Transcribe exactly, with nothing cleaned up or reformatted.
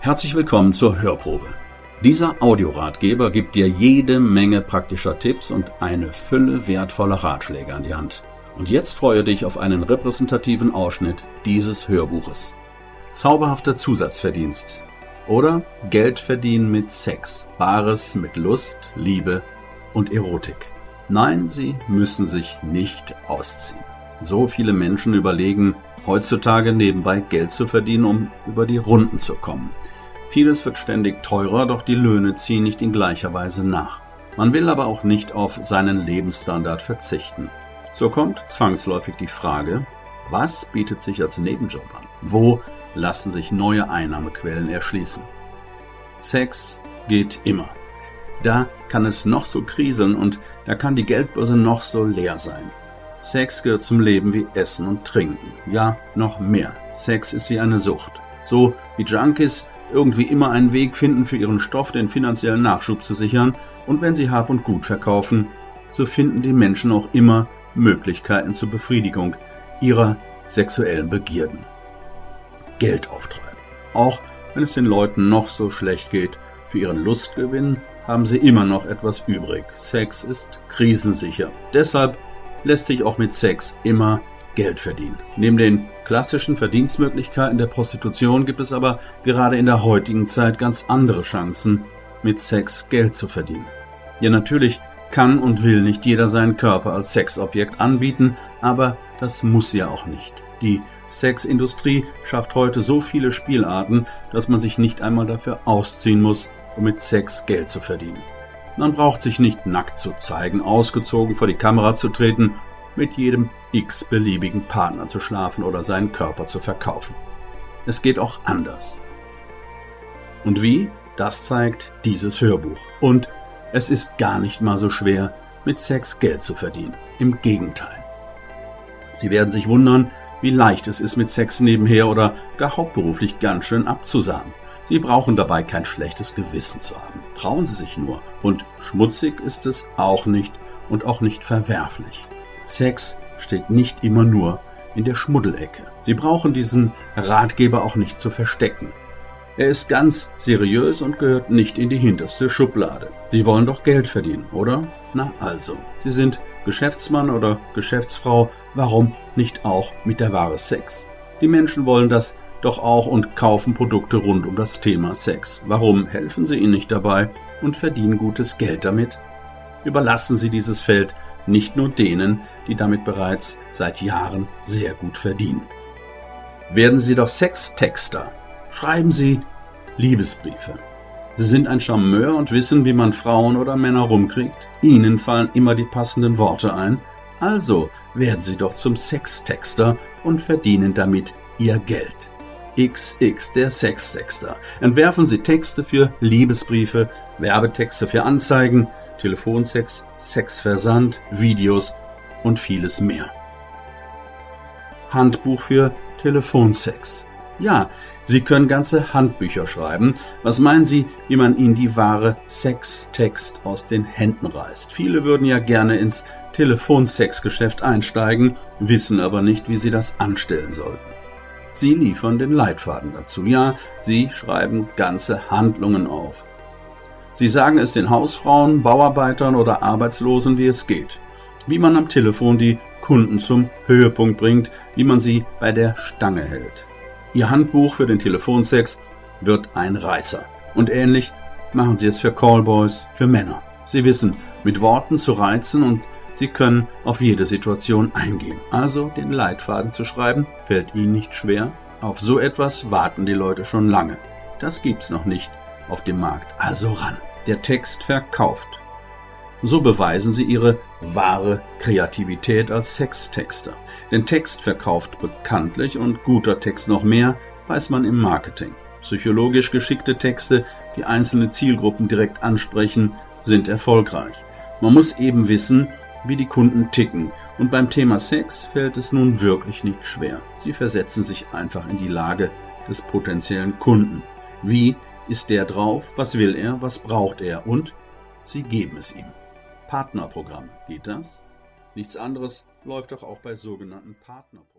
Herzlich willkommen zur Hörprobe. Dieser Audioratgeber gibt dir jede Menge praktischer Tipps und eine Fülle wertvoller Ratschläge an die Hand. Und jetzt freue dich auf einen repräsentativen Ausschnitt dieses Hörbuches. Zauberhafter Zusatzverdienst oder Geld verdienen mit Sex, Bares mit Lust, Liebe und Erotik. Nein, sie müssen sich nicht ausziehen. So viele Menschen überlegen heutzutage nebenbei Geld zu verdienen, um über die Runden zu kommen. Vieles wird ständig teurer, doch die Löhne ziehen nicht in gleicher Weise nach. Man will aber auch nicht auf seinen Lebensstandard verzichten. So kommt zwangsläufig die Frage, was bietet sich als Nebenjob an? Wo lassen sich neue Einnahmequellen erschließen? Sex geht immer. Da kann es noch so kriseln und da kann die Geldbörse noch so leer sein. Sex gehört zum Leben wie Essen und Trinken. Ja, noch mehr. Sex ist wie eine Sucht. So wie Junkies irgendwie immer einen Weg finden, für ihren Stoff den finanziellen Nachschub zu sichern, und wenn sie Hab und Gut verkaufen, so finden die Menschen auch immer Möglichkeiten zur Befriedigung ihrer sexuellen Begierden. Geld auftreiben. Auch wenn es den Leuten noch so schlecht geht, für ihren Lustgewinn haben sie immer noch etwas übrig. Sex ist krisensicher. Deshalb lässt sich auch mit Sex immer Geld verdienen. Neben den klassischen Verdienstmöglichkeiten der Prostitution gibt es aber gerade in der heutigen Zeit ganz andere Chancen, mit Sex Geld zu verdienen. Ja, natürlich kann und will nicht jeder seinen Körper als Sexobjekt anbieten, aber das muss ja auch nicht. Die Sexindustrie schafft heute so viele Spielarten, dass man sich nicht einmal dafür ausziehen muss, um mit Sex Geld zu verdienen. Man braucht sich nicht nackt zu zeigen, ausgezogen vor die Kamera zu treten, mit jedem x-beliebigen Partner zu schlafen oder seinen Körper zu verkaufen. Es geht auch anders. Und wie? Das zeigt dieses Hörbuch. Und es ist gar nicht mal so schwer, mit Sex Geld zu verdienen. Im Gegenteil. Sie werden sich wundern, wie leicht es ist, mit Sex nebenher oder gar hauptberuflich ganz schön abzusahen. Sie brauchen dabei kein schlechtes Gewissen zu haben. Trauen Sie sich nur. Und schmutzig ist es auch nicht und auch nicht verwerflich. Sex steht nicht immer nur in der Schmuddelecke. Sie brauchen diesen Ratgeber auch nicht zu verstecken. Er ist ganz seriös und gehört nicht in die hinterste Schublade. Sie wollen doch Geld verdienen, oder? Na also, Sie sind Geschäftsmann oder Geschäftsfrau, warum nicht auch mit der Ware Sex? Die Menschen wollen das doch auch und kaufen Produkte rund um das Thema Sex. Warum helfen Sie ihnen nicht dabei und verdienen gutes Geld damit? Überlassen Sie dieses Feld nicht nur denen, die damit bereits seit Jahren sehr gut verdienen. Werden Sie doch Sextexter. Schreiben Sie Liebesbriefe. Sie sind ein Charmeur und wissen, wie man Frauen oder Männer rumkriegt. Ihnen fallen immer die passenden Worte ein. Also werden Sie doch zum Sextexter und verdienen damit Ihr Geld. X X, der Sextexter. Entwerfen Sie Texte für Liebesbriefe, Werbetexte für Anzeigen, Telefonsex, Sexversand, Videos und vieles mehr. Handbuch für Telefonsex. Ja, Sie können ganze Handbücher schreiben. Was meinen Sie, wie man Ihnen die wahre Sextext aus den Händen reißt? Viele würden ja gerne ins Telefonsexgeschäft einsteigen, wissen aber nicht, wie sie das anstellen sollten. Sie liefern den Leitfaden dazu. Ja, Sie schreiben ganze Handlungen auf. Sie sagen es den Hausfrauen, Bauarbeitern oder Arbeitslosen, wie es geht. Wie man am Telefon die Kunden zum Höhepunkt bringt, wie man sie bei der Stange hält. Ihr Handbuch für den Telefonsex wird ein Reißer. Und ähnlich machen Sie es für Callboys, für Männer. Sie wissen, mit Worten zu reizen und Sie können auf jede Situation eingehen. Also den Leitfaden zu schreiben, fällt Ihnen nicht schwer. Auf so etwas warten die Leute schon lange. Das gibt's noch nicht auf dem Markt. Also ran. Der Text verkauft. So beweisen Sie Ihre wahre Kreativität als Sextexter. Denn Text verkauft bekanntlich und guter Text noch mehr, weiß man im Marketing. Psychologisch geschickte Texte, die einzelne Zielgruppen direkt ansprechen, sind erfolgreich. Man muss eben wissen, wie die Kunden ticken. Und beim Thema Sex fällt es nun wirklich nicht schwer. Sie versetzen sich einfach in die Lage des potenziellen Kunden. Wie ist der drauf? Was will er? Was braucht er? Und Sie geben es ihm. Partnerprogramme. Geht das? Nichts anderes läuft doch auch bei sogenannten Partnerprogrammen.